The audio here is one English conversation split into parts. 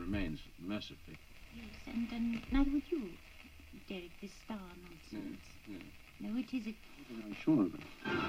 remains, mercifully. Yes, and neither would you, Derek, this star nonsense. Yes. No, it isn't. I'm sure of it.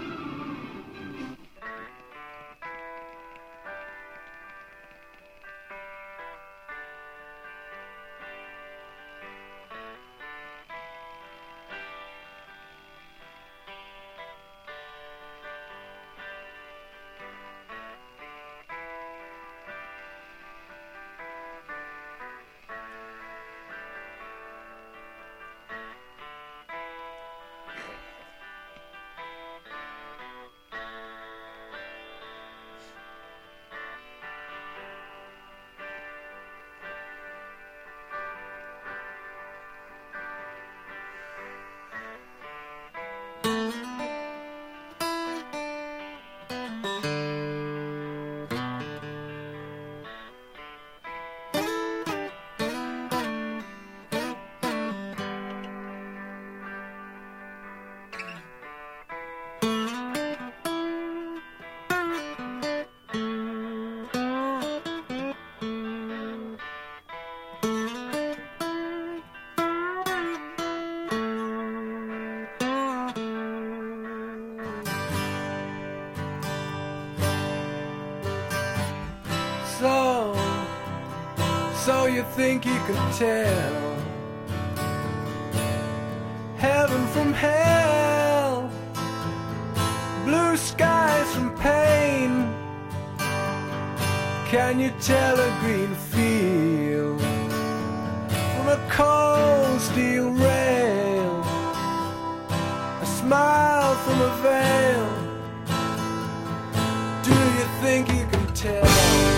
So you think you can tell heaven from hell, blue skies from pain? Can you tell a green field from a cold steel rail, a smile from a veil? Do you think you can tell?